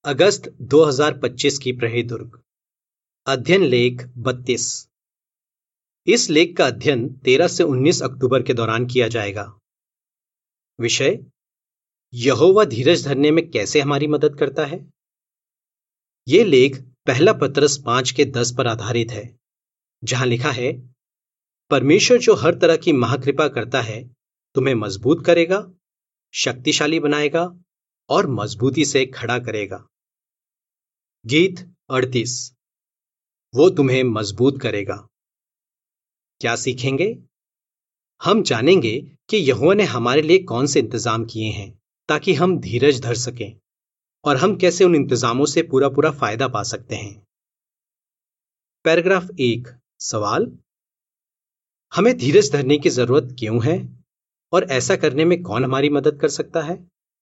अगस्त 2025 की प्रहे दुर्ग। अध्ययन लेख 32। इस लेख का अध्ययन 13 से 19 अक्टूबर के दौरान किया जाएगा। विषय: यहोवा धीरज धरने में कैसे हमारी मदद करता है। यह लेख पहला पत्रस 5 के 10 पर आधारित है, जहां लिखा है, परमेश्वर जो हर तरह की महाकृपा करता है तुम्हें मजबूत करेगा, शक्तिशाली बनाएगा और मजबूती से खड़ा करेगा। गीत 38। वो तुम्हें मजबूत करेगा। क्या सीखेंगे? हम जानेंगे कि यहोवा ने हमारे लिए कौन से इंतजाम किए हैं ताकि हम धीरज धर सकें, और हम कैसे उन इंतजामों से पूरा फायदा पा सकते हैं। पैराग्राफ 1। सवाल: हमें धीरज धरने की जरूरत क्यों है और ऐसा करने में कौन हमारी मदद कर सकता है?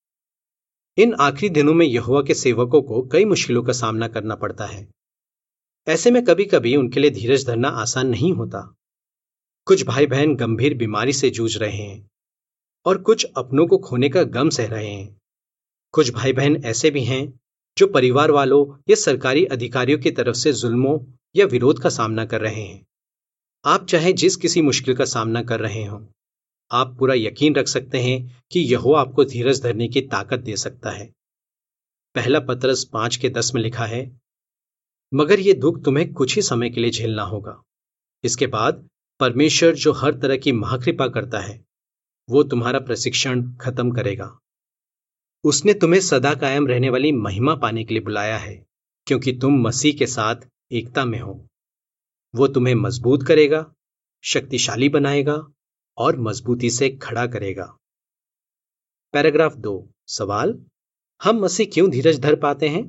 इन आखिरी दिनों में यहोवा के सेवकों को कई मुश्किलों का सामना करना पड़ता है। ऐसे में कभी कभी उनके लिए धीरज धरना आसान नहीं होता। कुछ भाई बहन गंभीर बीमारी से जूझ रहे हैं और कुछ अपनों को खोने का गम सह रहे हैं। कुछ भाई बहन ऐसे भी हैं जो परिवार वालों या सरकारी अधिकारियों की तरफ से जुल्मों या विरोध का सामना कर रहे हैं। आप चाहे जिस किसी मुश्किल का सामना कर रहे हों, आप पूरा यकीन रख सकते हैं कि यहोवा आपको धीरज धरने की ताकत दे सकता है। पहला पत्रस 5 के 10 में लिखा है, मगर यह दुख तुम्हें कुछ ही समय के लिए झेलना होगा। इसके बाद परमेश्वर जो हर तरह की महाकृपा करता है वो तुम्हारा प्रशिक्षण खत्म करेगा। उसने तुम्हें सदा कायम रहने वाली महिमा पाने के लिए बुलाया है, क्योंकि तुम मसीह के साथ एकता में हो। वो तुम्हें मजबूत करेगा, शक्तिशाली बनाएगा और मजबूती से खड़ा करेगा। पैराग्राफ 2। सवाल: हम मसीह क्यों धीरज धर पाते हैं?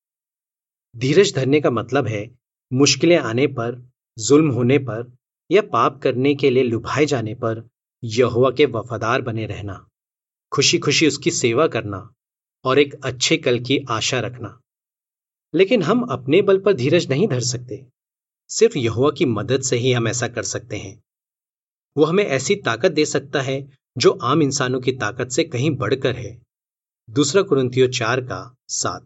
धीरज धरने का मतलब है मुश्किलें आने पर, जुल्म होने पर या पाप करने के लिए लुभाए जाने पर यहोवा के वफादार बने रहना, खुशी खुशी उसकी सेवा करना और एक अच्छे कल की आशा रखना। लेकिन हम अपने बल पर धीरज नहीं धर सकते। सिर्फ यहोवा की मदद से ही हम ऐसा कर सकते हैं। वो हमें ऐसी ताकत दे सकता है जो आम इंसानों की ताकत से कहीं बढ़कर है। 2 कुरिन्थियों 4 का 7।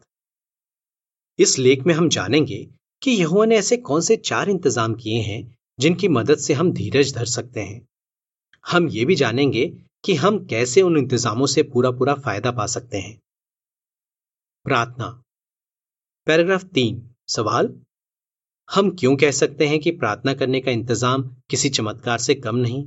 इस लेख में हम जानेंगे कि यहोवा ने ऐसे कौन से 4 इंतजाम किए हैं जिनकी मदद से हम धीरज धर सकते हैं। हम ये भी जानेंगे कि हम कैसे उन इंतजामों से पूरा फायदा पा सकते हैं। प्रार्थना। पैराग्राफ 3। सवाल: हम क्यों कह सकते हैं कि प्रार्थना करने का इंतजाम किसी चमत्कार से कम नहीं?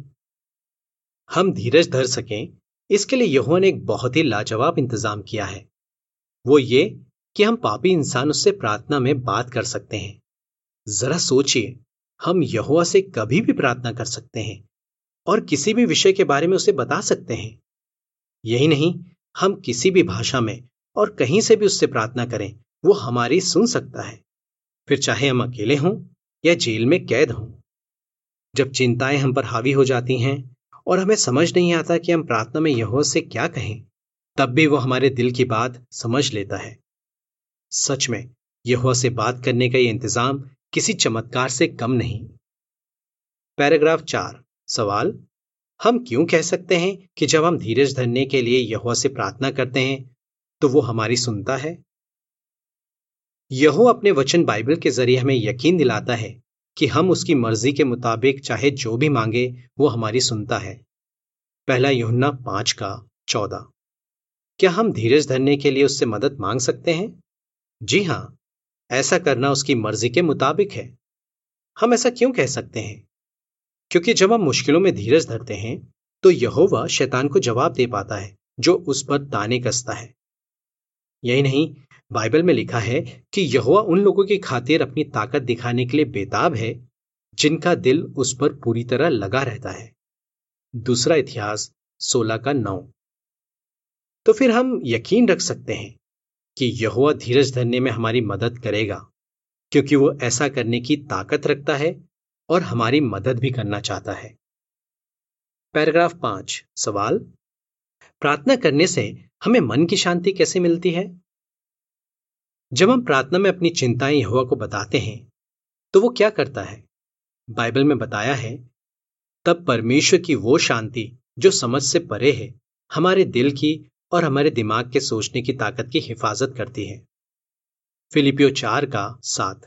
हम धीरज धर सकें इसके लिए यहोवा ने एक बहुत ही लाजवाब इंतजाम किया है। वो ये कि हम पापी इंसान उससे प्रार्थना में बात कर सकते हैं। जरा सोचिए, हम यहोवा से कभी भी प्रार्थना कर सकते हैं और किसी भी विषय के बारे में उसे बता सकते हैं। यही नहीं, हम किसी भी भाषा में और कहीं से भी उससे प्रार्थना करें, वो हमारी सुन सकता है, फिर चाहे हम अकेले हों या जेल में कैद हों। जब चिंताएं हम पर हावी हो जाती हैं और हमें समझ नहीं आता कि हम प्रार्थना में यहोवा से क्या कहें, तब भी वो हमारे दिल की बात समझ लेता है। सच में यहोवा से बात करने का यह इंतजाम किसी चमत्कार से कम नहीं। पैराग्राफ 4। सवाल: हम क्यों कह सकते हैं कि जब हम धीरज धरने के लिए यहोवा से प्रार्थना करते हैं तो वो हमारी सुनता है? यहोवा अपने वचन बाइबल के जरिए हमें यकीन दिलाता है कि हम उसकी मर्जी के मुताबिक चाहे जो भी मांगे वो हमारी सुनता है। पहला यूहन्ना 5 का 14। क्या हम धीरज धरने के लिए उससे मदद मांग सकते हैं? जी हां, ऐसा करना उसकी मर्जी के मुताबिक है। हम ऐसा क्यों कह सकते हैं? क्योंकि जब हम मुश्किलों में धीरज धरते हैं तो यहोवा शैतान को जवाब दे पाता है जो उस पर ताने कसता है। यही नहीं, बाइबल में लिखा है कि यहोवा उन लोगों की खातिर अपनी ताकत दिखाने के लिए बेताब है जिनका दिल उस पर पूरी तरह लगा रहता है। 2 इतिहास 16 का 9। तो फिर हम यकीन रख सकते हैं कि यहोवा धीरज धरने में हमारी मदद करेगा, क्योंकि वो ऐसा करने की ताकत रखता है और हमारी मदद भी करना चाहता है। पैराग्राफ 5। सवाल: प्रार्थना करने से हमें मन की शांति कैसे मिलती है? जब हम प्रार्थना में अपनी चिंताएं यहोवा को बताते हैं तो वो क्या करता है? बाइबल में बताया है, तब परमेश्वर की वो शांति जो समझ से परे है हमारे दिल की और हमारे दिमाग के सोचने की ताकत की हिफाजत करती है। फिलिपियो 4:7।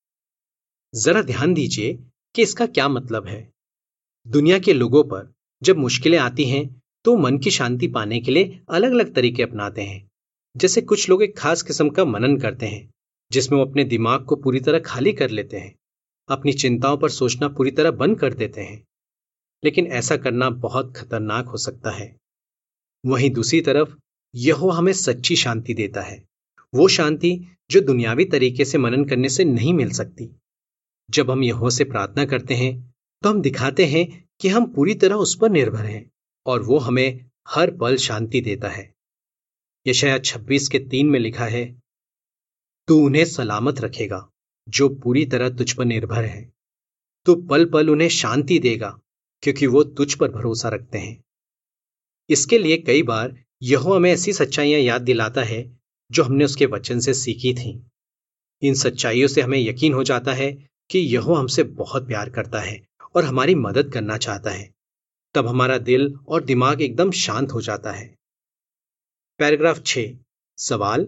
जरा ध्यान दीजिए कि इसका क्या मतलब है। दुनिया के लोगों पर जब मुश्किलें आती हैं तो मन की शांति पाने के लिए अलग अलग तरीके अपनाते हैं। जैसे कुछ लोग एक खास किस्म का मनन करते हैं जिसमें वो अपने दिमाग को पूरी तरह खाली कर लेते हैं, अपनी चिंताओं पर सोचना पूरी तरह बंद कर देते हैं। लेकिन ऐसा करना बहुत खतरनाक हो सकता है। वहीं दूसरी तरफ यहोवा हमें सच्ची शांति देता है, वो शांति जो दुनियावी तरीके से मनन करने से नहीं मिल सकती। जब हम यहोवा से प्रार्थना करते हैं तो हम दिखाते हैं कि हम पूरी तरह उस पर निर्भर हैं और वो हमें हर पल शांति देता है। यशायाह 26:3 में लिखा है, तू उन्हें सलामत रखेगा जो पूरी तरह तुझ पर निर्भर है। तू पल पल उन्हें शांति देगा क्योंकि वो तुझ पर भरोसा रखते हैं। इसके लिए कई बार यहोवा हमें ऐसी सच्चाइयां याद दिलाता है जो हमने उसके वचन से सीखी थी। इन सच्चाइयों से हमें यकीन हो जाता है कि यहोवा हमसे बहुत प्यार करता है और हमारी मदद करना चाहता है। तब हमारा दिल और दिमाग एकदम शांत हो जाता है। पैराग्राफ 6 सवाल,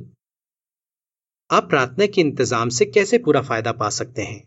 आप प्रार्थना के इंतजाम से कैसे पूरा फायदा पा सकते हैं?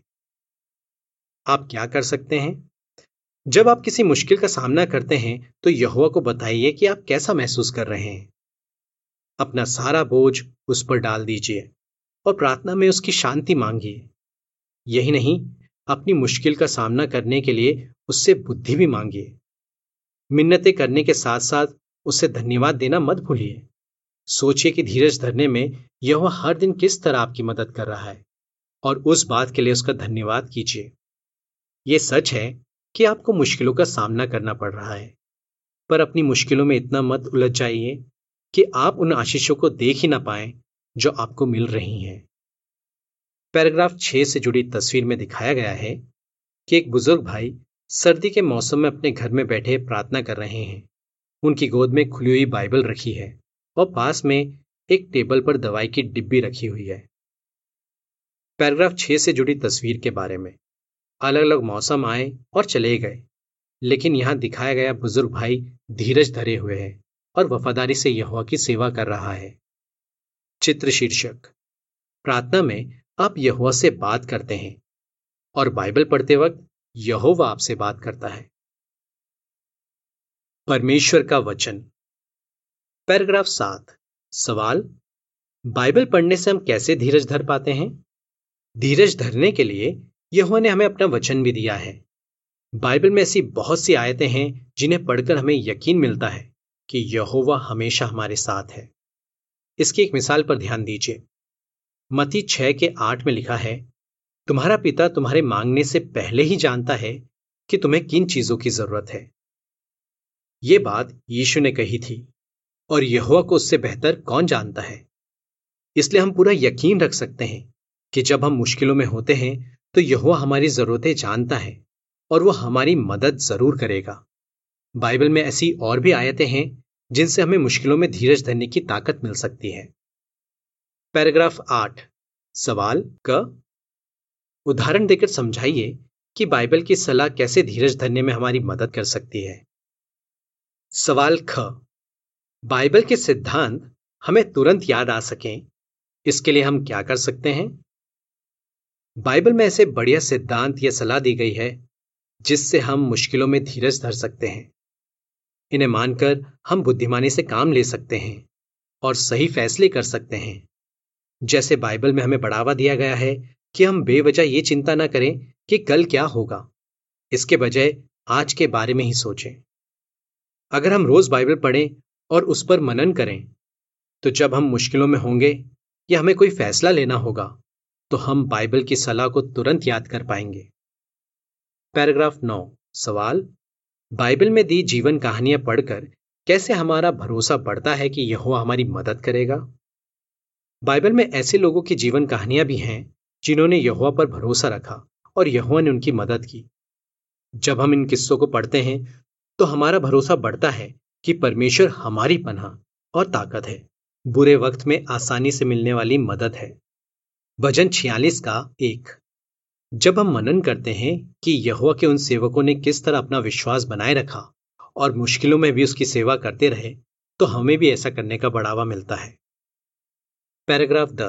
आप क्या कर सकते हैं? जब आप किसी मुश्किल का सामना करते हैं तो यहोवा को बताइए कि आप कैसा महसूस कर रहे हैं। अपना सारा बोझ उस पर डाल दीजिए और प्रार्थना में उसकी शांति मांगिए। यही नहीं, अपनी मुश्किल का सामना करने के लिए उससे बुद्धि भी मांगिए। मिन्नतें करने के साथ साथ उससे धन्यवाद देना मत भूलिए। सोचिए कि धीरज धरने में यहोवा हर दिन किस तरह आपकी मदद कर रहा है और उस बात के लिए उसका धन्यवाद कीजिए। यह सच है कि आपको मुश्किलों का सामना करना पड़ रहा है, पर अपनी मुश्किलों में इतना मत उलझ जाइए कि आप उन आशीषों को देख ही ना पाएं जो आपको मिल रही हैं। पैराग्राफ 6 से जुड़ी तस्वीर में दिखाया गया है कि एक बुजुर्ग भाई सर्दी के मौसम में अपने घर में बैठे प्रार्थना कर रहे हैं। उनकी गोद में खुली हुई बाइबल रखी है और पास में एक टेबल पर दवाई की डिब्बी रखी हुई है। पैराग्राफ 6 से जुड़ी तस्वीर के बारे में, अलग अलग मौसम आए और चले गए, लेकिन यहां दिखाया गया बुजुर्ग भाई धीरज धरे हुए है और वफादारी से यहोवा की सेवा कर रहा है। चित्र शीर्षक, प्रार्थना में आप यहोवा से बात करते हैं और बाइबल पढ़ते वक्त यहोवा आपसे बात करता है। परमेश्वर का वचन। पैराग्राफ 7 सवाल, बाइबल पढ़ने से हम कैसे धीरज धर पाते हैं? धीरज धरने के लिए यहोवा ने हमें अपना वचन भी दिया है। बाइबल में ऐसी बहुत सी आयतें हैं जिन्हें पढ़कर हमें यकीन मिलता है कि यहोवा हमेशा हमारे साथ है। इसकी एक मिसाल पर ध्यान दीजिए। मत्ती 6:8 में लिखा है, तुम्हारा पिता तुम्हारे मांगने से पहले ही जानता है कि तुम्हें किन चीजों की जरूरत है। यह बात यीशु ने कही थी और यहोवा को उससे बेहतर कौन जानता है। इसलिए हम पूरा यकीन रख सकते हैं कि जब हम मुश्किलों में होते हैं तो यहोवा हमारी जरूरतें जानता है और वो हमारी मदद जरूर करेगा। बाइबल में ऐसी और भी आयतें हैं जिनसे हमें मुश्किलों में धीरज धरने की ताकत मिल सकती है। पैराग्राफ 8 सवाल क, उदाहरण देकर समझाइए कि बाइबल की सलाह कैसे धीरज धरने में हमारी मदद कर सकती है। सवाल ख, बाइबल के सिद्धांत हमें तुरंत याद आ सकें, इसके लिए हम क्या कर सकते हैं? बाइबल में ऐसे बढ़िया सिद्धांत या सलाह दी गई है जिससे हम मुश्किलों में धीरज धर सकते हैं। इन्हें मानकर हम बुद्धिमानी से काम ले सकते हैं और सही फैसले कर सकते हैं। जैसे बाइबल में हमें बढ़ावा दिया गया है कि हम बेवजह ये चिंता ना करें कि कल क्या होगा, इसके बजाय आज के बारे में ही सोचें। अगर हम रोज बाइबल पढ़ें और उस पर मनन करें तो जब हम मुश्किलों में होंगे या हमें कोई फैसला लेना होगा तो हम बाइबल की सलाह को तुरंत याद कर पाएंगे। पैराग्राफ 9 सवाल, बाइबल में दी जीवन कहानियां पढ़कर कैसे हमारा भरोसा बढ़ता है कि यहोवा हमारी मदद करेगा? बाइबल में ऐसे लोगों की जीवन कहानियां भी हैं जिन्होंने यहोवा पर भरोसा रखा और यहोवा ने उनकी मदद की। जब हम इन किस्सों को पढ़ते हैं तो हमारा भरोसा बढ़ता है कि परमेश्वर हमारी पनाह और ताकत है, बुरे वक्त में आसानी से मिलने वाली मदद है। भजन 46:1। जब हम मनन करते हैं कि यहोवा के उन सेवकों ने किस तरह अपना विश्वास बनाए रखा और मुश्किलों में भी उसकी सेवा करते रहे, तो हमें भी ऐसा करने का बढ़ावा मिलता है। पैराग्राफ 10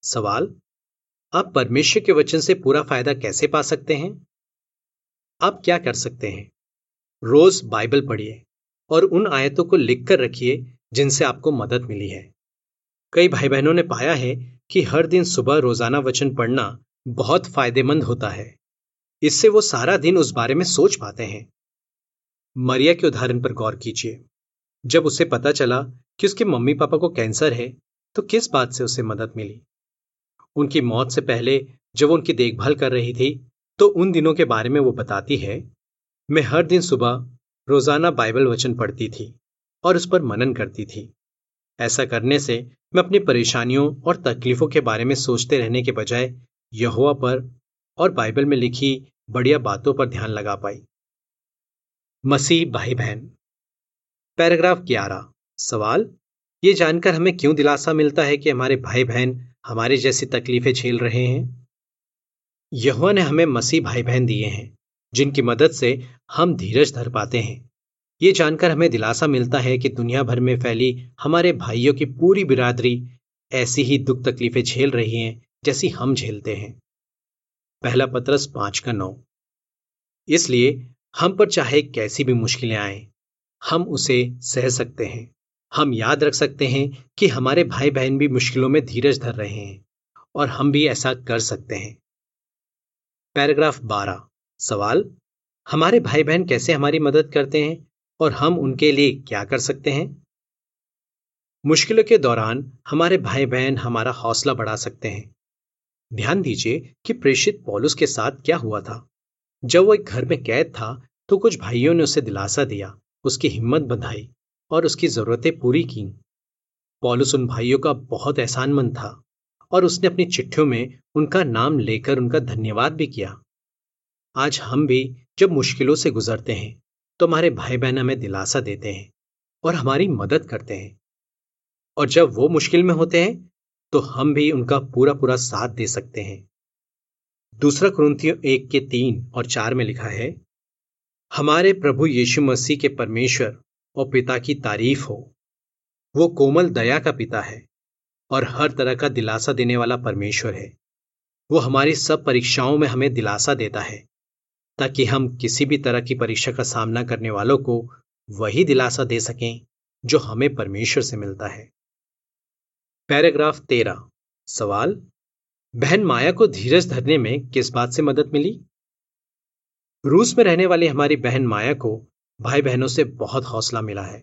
सवाल, आप परमेश्वर के वचन से पूरा फायदा कैसे पा सकते हैं? आप क्या कर सकते हैं? रोज बाइबल पढ़िए और उन आयतों को लिख कर रखिए जिनसे आपको मदद मिली है। कई भाई बहनों ने पाया है कि हर दिन सुबह रोजाना वचन पढ़ना बहुत फायदेमंद होता है। इससे वो सारा दिन उस बारे में सोच पाते हैं। मरिया के उदाहरण पर गौर कीजिए। जब उसे पता चला कि उसके मम्मी पापा को कैंसर है, तो किस बात से उसे मदद मिली? उनकी मौत से पहले जब वो उनकी देखभाल कर रही थी, तो उन दिनों के बारे में वो बताती है, मैं हर दिन सुबह रोजाना बाइबल वचन पढ़ती थी और उस पर मनन करती थी। ऐसा करने से मैं अपनी परेशानियों और तकलीफों के बारे में सोचते रहने के बजाय यहोवा पर और बाइबल में लिखी बढ़िया बातों पर ध्यान लगा पाई। मसीह भाई बहन। पैराग्राफ 11। सवाल, ये जानकर हमें क्यों दिलासा मिलता है कि हमारे भाई बहन हमारी जैसी तकलीफें झेल रहे हैं? यहोवा ने हमें मसीह भाई बहन दिए हैं जिनकी मदद से हम धीरज धर पाते हैं। ये जानकर हमें दिलासा मिलता है कि दुनिया भर में फैली हमारे भाइयों की पूरी बिरादरी ऐसी ही दुख तकलीफें झेल रही हैं जैसी हम झेलते हैं। पहला पतरस 5:9। इसलिए हम पर चाहे कैसी भी मुश्किलें आए, हम उसे सह सकते हैं। हम याद रख सकते हैं कि हमारे भाई बहन भी मुश्किलों में धीरज धर रहे हैं और हम भी ऐसा कर सकते हैं। पैराग्राफ 12। सवाल, हमारे भाई बहन कैसे हमारी मदद करते हैं और हम उनके लिए क्या कर सकते हैं? मुश्किलों के दौरान हमारे भाई बहन हमारा हौसला बढ़ा सकते हैं। ध्यान दीजिए कि प्रेषित पौलुस के साथ क्या हुआ था। जब वो एक घर में कैद था, तो कुछ भाइयों ने उसे दिलासा दिया, उसकी हिम्मत बंधाई और उसकी जरूरतें पूरी की। पौलुस उन भाइयों का बहुत एहसानमंद था और उसने अपनी चिट्ठियों में उनका नाम लेकर उनका धन्यवाद भी किया। आज हम भी जब मुश्किलों से गुजरते हैं, तो हमारे भाई बहन हमें दिलासा देते हैं और हमारी मदद करते हैं। और जब वो मुश्किल में होते हैं, तो हम भी उनका पूरा पूरा साथ दे सकते हैं। दूसरा कुरिन्थियों 1:3 और 4 में लिखा है, हमारे प्रभु यीशु मसीह के परमेश्वर और पिता की तारीफ हो। वो कोमल दया का पिता है और हर तरह का दिलासा देने वाला परमेश्वर है। वो हमारी सब परीक्षाओं में हमें दिलासा देता है, ताकि हम किसी भी तरह की परीक्षा का सामना करने वालों को वही दिलासा दे सकें जो हमें परमेश्वर से मिलता है। पैराग्राफ 13। सवाल, बहन माया को धीरज धरने में किस बात से मदद मिली? रूस में रहने वाली हमारी बहन माया को भाई बहनों से बहुत हौसला मिला है।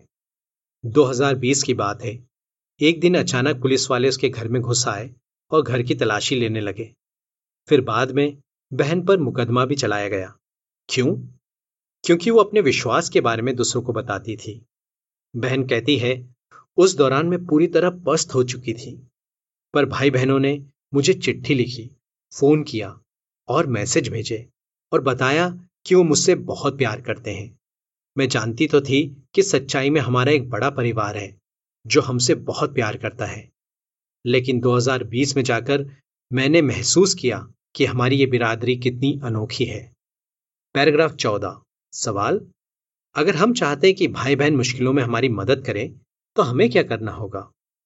2020 की बात है। एक दिन अचानक पुलिस वाले उसके घर में घुस आए और घर की तलाशी लेने लगे। फिर बाद में बहन पर मुकदमा भी चलाया गया। क्यों? क्योंकि वो अपने विश्वास के बारे में दूसरों को बताती थी। बहन कहती है, उस दौरान मैं पूरी तरह पस्त हो चुकी थी, पर भाई बहनों ने मुझे चिट्ठी लिखी, फोन किया और मैसेज भेजे और बताया कि वो मुझसे बहुत प्यार करते हैं। मैं जानती तो थी कि सच्चाई में हमारा एक बड़ा परिवार है जो हमसे बहुत प्यार करता है, लेकिन 2020 में जाकर मैंने महसूस किया कि हमारी ये बिरादरी कितनी अनोखी है। पैराग्राफ 14। सवाल, अगर हम चाहते हैं कि भाई बहन मुश्किलों में हमारी मदद करें, तो हमें क्या करना होगा?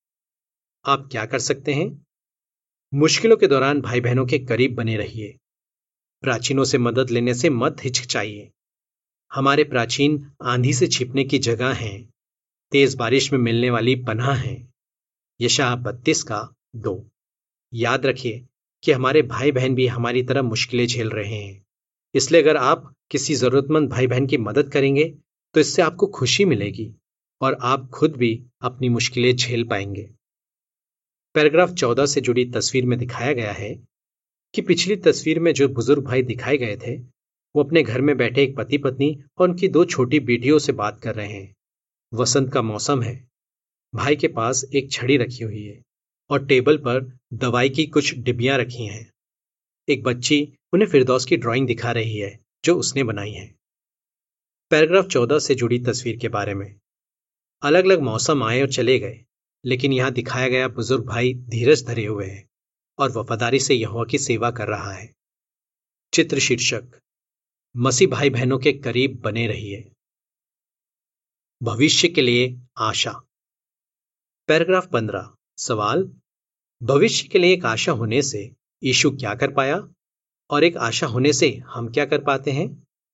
आप क्या कर सकते हैं? मुश्किलों के दौरान भाई बहनों के करीब बने रहिए। प्राचीनों से मदद लेने से मत हिचकिचाइए। हमारे प्राचीन आंधी से छिपने की जगह हैं, तेज बारिश में मिलने वाली पनाह है। यशायाह 32:2। याद रखिए कि हमारे भाई बहन भी हमारी तरह मुश्किलें झेल रहे हैं। इसलिए अगर आप किसी जरूरतमंद भाई बहन की मदद करेंगे, तो इससे आपको खुशी मिलेगी और आप खुद भी अपनी मुश्किलें झेल पाएंगे। पैराग्राफ 14 से जुड़ी तस्वीर में दिखाया गया है कि पिछली तस्वीर में जो बुजुर्ग भाई दिखाए गए थे, वो अपने घर में बैठे एक पति पत्नी और उनकी 2 छोटी बेटियों से बात कर रहे हैं। वसंत का मौसम है। भाई के पास एक छड़ी रखी हुई है और टेबल पर दवाई की कुछ डिब्बियां रखी हैं। एक बच्ची उन्हें फिरदौस की ड्राइंग दिखा रही है जो उसने बनाई है। पैराग्राफ 14 से जुड़ी तस्वीर के बारे में, अलग अलग मौसम आए और चले गए, लेकिन यहां दिखाया गया बुजुर्ग भाई धीरज धरे हुए है और वफादारी से यहोवा की सेवा कर रहा है। चित्र शीर्षक, मसीह भाई बहनों के करीब बने रहिए। भविष्य के लिए आशा। पैराग्राफ 15। सवाल, भविष्य के लिए एक आशा होने से यीशु क्या कर पाया और एक आशा होने से हम क्या कर पाते हैं?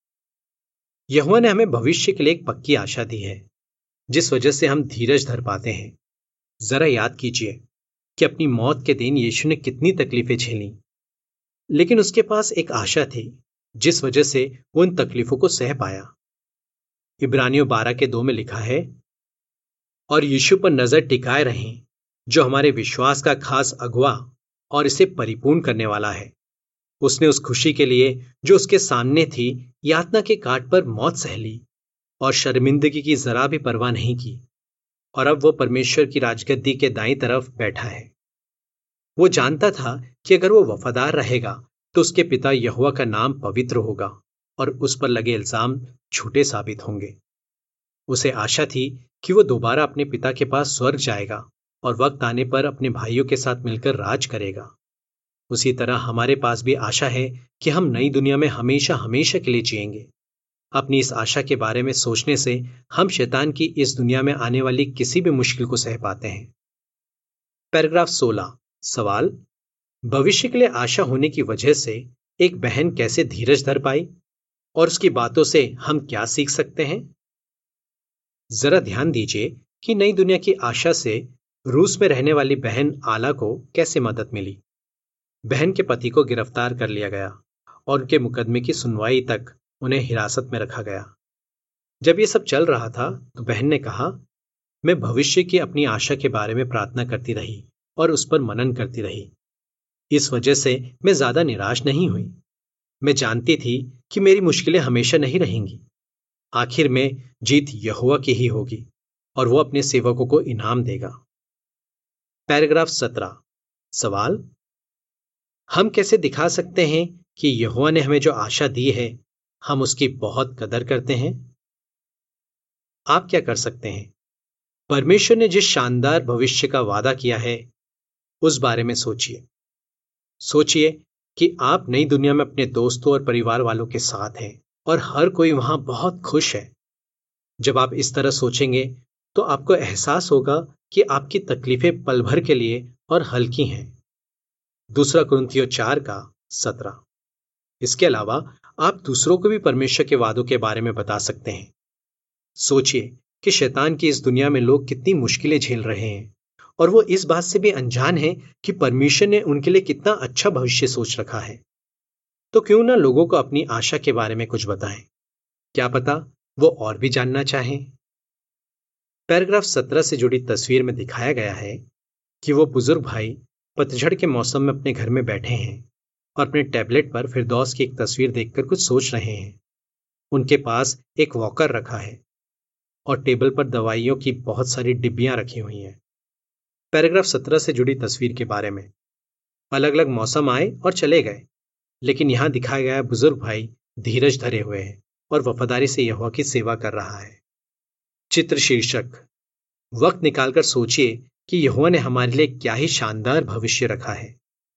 यहोवा ने हमें भविष्य के लिए एक पक्की आशा दी है, जिस वजह से हम धीरज धर पाते हैं। जरा याद कीजिए कि अपनी मौत के दिन यीशु ने कितनी तकलीफें झेली, लेकिन उसके पास एक आशा थी, जिस वजह से वो उन तकलीफों को सह पाया। इब्रानियों 12:2 में लिखा है, और यीशु पर नजर टिकाए रहें, जो हमारे विश्वास का खास अगुआ और इसे परिपूर्ण करने वाला है। उसने उस खुशी के लिए जो उसके सामने थी, यातना के काट पर मौत सह ली और शर्मिंदगी की जरा भी परवाह नहीं की, और अब वो परमेश्वर की राजगद्दी के दाईं तरफ बैठा है। वो जानता था कि अगर वो वफादार रहेगा तो उसके पिता यहोवा का नाम पवित्र होगा और उस पर लगे इल्जाम झूठे साबित होंगे। उसे आशा थी कि वो दोबारा अपने पिता के पास स्वर्ग जाएगा और वक्त आने पर अपने भाइयों के साथ मिलकर राज करेगा। उसी तरह हमारे पास भी आशा है कि हम नई दुनिया में हमेशा हमेशा के लिए जिएंगे। अपनी इस आशा के बारे में सोचने से हम शैतान की इस दुनिया में आने वाली किसी भी मुश्किल को सह पाते हैं। पैराग्राफ 16 सवाल, भविष्य के लिए आशा होने की वजह से एक बहन कैसे धीरज धर पाई और उसकी बातों से हम क्या सीख सकते हैं? जरा ध्यान दीजिए कि नई दुनिया की आशा से रूस में रहने वाली बहन आला को कैसे मदद मिली। बहन के पति को गिरफ्तार कर लिया गया और उनके मुकदमे की सुनवाई तक उन्हें हिरासत में रखा गया। जब ये सब चल रहा था तो बहन ने कहा, मैं भविष्य की अपनी आशा के बारे में प्रार्थना करती रही और उस पर मनन करती रही। इस वजह से मैं ज्यादा निराश नहीं हुई। मैं जानती थी कि मेरी मुश्किलें हमेशा नहीं रहेंगी। आखिर में जीत यहोवा की ही होगी और वो अपने सेवकों को इनाम देगा। पैराग्राफ 17 सवाल, हम कैसे दिखा सकते हैं कि यहोवा ने हमें जो आशा दी है हम उसकी बहुत कदर करते हैं? आप क्या कर सकते हैं? परमेश्वर ने जिस शानदार भविष्य का वादा किया है उस बारे में सोचिए। सोचिए कि आप नई दुनिया में अपने दोस्तों और परिवार वालों के साथ हैं और हर कोई वहां बहुत खुश है। जब आप इस तरह सोचेंगे तो आपको एहसास होगा कि आपकी तकलीफें पल भर के लिए और हल्की हैं। 2 कुरिन्थियों 4:17। इसके अलावा आप दूसरों को भी परमेश्वर के वादों के बारे में बता सकते हैं। सोचिए कि शैतान की इस दुनिया में लोग कितनी मुश्किलें झेल रहे हैं और वो इस बात से भी अनजान है कि परमेश्वर ने उनके लिए कितना अच्छा भविष्य सोच रखा है। तो क्यों ना लोगों को अपनी आशा के बारे में कुछ बताएं? क्या पता वो और भी जानना चाहें। पैराग्राफ 17 से जुड़ी तस्वीर में दिखाया गया है कि वो बुजुर्ग भाई पतझड़ के मौसम में अपने घर में बैठे हैं और अपने टैबलेट पर फिरदौस की एक तस्वीर देखकर कुछ सोच रहे हैं। उनके पास एक वॉकर रखा है और टेबल पर दवाइयों की बहुत सारी डिब्बियां रखी हुई हैं। पैराग्राफ 17 से जुड़ी तस्वीर के बारे में, अलग अलग मौसम आए और चले गए, लेकिन यहां दिखाया गया बुजुर्ग भाई धीरज धरे हुए हैं और वफादारी से यहोवा की सेवा कर रहा है। चित्र शीर्षक, वक्त निकालकर सोचिए कि यहोवा ने हमारे लिए क्या ही शानदार भविष्य रखा है।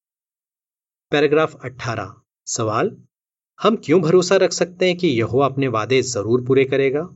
पैराग्राफ 18 सवाल, हम क्यों भरोसा रख सकते हैं कि यहोवा अपने वादे जरूर पूरे करेगा?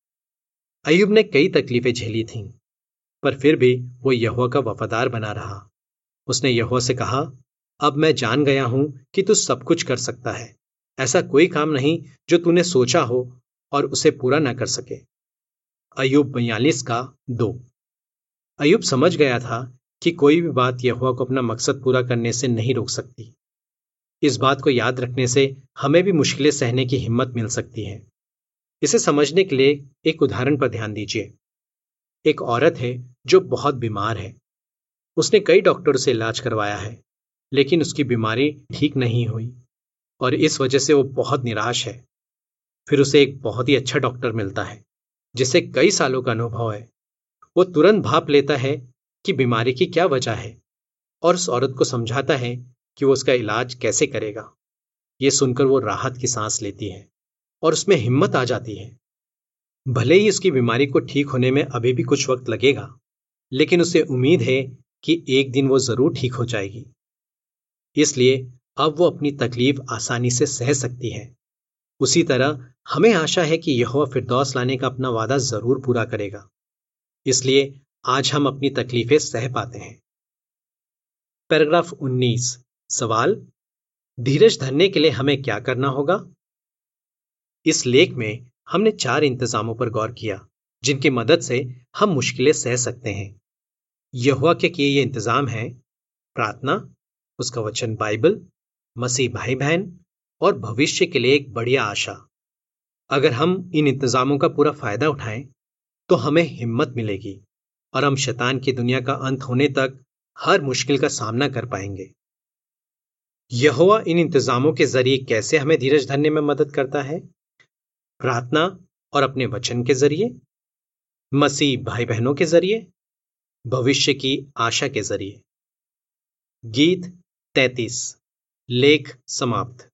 अय्यूब ने कई तकलीफें झेली थीं, पर फिर भी वो यहोवा का वफादार बना रहा। उसने यहोवा से कहा, अब मैं जान गया हूं कि तू सब कुछ कर सकता है। ऐसा कोई काम नहीं जो तूने सोचा हो और उसे पूरा न कर सके। अय्यूब 42:2। अय्यूब समझ गया था कि कोई भी बात यहोवा को अपना मकसद पूरा करने से नहीं रोक सकती। इस बात को याद रखने से हमें भी मुश्किलें सहने की हिम्मत मिल सकती है। इसे समझने के लिए एक उदाहरण पर ध्यान दीजिए। एक औरत है जो बहुत बीमार है। उसने कई डॉक्टर से इलाज करवाया है, लेकिन उसकी बीमारी ठीक नहीं हुई और इस वजह से वो बहुत निराश है। फिर उसे एक बहुत ही अच्छा डॉक्टर मिलता है जिसे कई सालों का अनुभव है। वो तुरंत भाप लेता है कि बीमारी की क्या वजह है और उस औरत को समझाता है कि वो उसका इलाज कैसे करेगा। ये सुनकर वो राहत की सांस लेती है और उसमें हिम्मत आ जाती है। भले ही उसकी बीमारी को ठीक होने में अभी भी कुछ वक्त लगेगा, लेकिन उसे उम्मीद है कि एक दिन वो जरूर ठीक हो जाएगी। इसलिए अब वो अपनी तकलीफ आसानी से सह सकती है। उसी तरह हमें आशा है कि यहोवा फिरदौस लाने का अपना वादा जरूर पूरा करेगा। इसलिए आज हम अपनी तकलीफें सह पाते हैं। पैराग्राफ 19। सवाल, धीरज धरने के लिए हमें क्या करना होगा? इस लेख में हमने 4 इंतजामों पर गौर किया जिनकी मदद से हम मुश्किलें सह सकते हैं। यहोवा के किए ये इंतजाम हैं प्रार्थना, उसका वचन बाइबल, मसीह भाई बहन और भविष्य के लिए एक बढ़िया आशा। अगर हम इन इंतजामों का पूरा फायदा उठाएं तो हमें हिम्मत मिलेगी और हम शैतान की दुनिया का अंत होने तक हर मुश्किल का सामना कर पाएंगे। यहोवा इन इंतजामों के जरिए कैसे हमें धीरज धरने में मदद करता है? प्रार्थना और अपने वचन के जरिए, मसीह भाई बहनों के जरिए, भविष्य की आशा के जरिए। गीत 33। लेख समाप्त।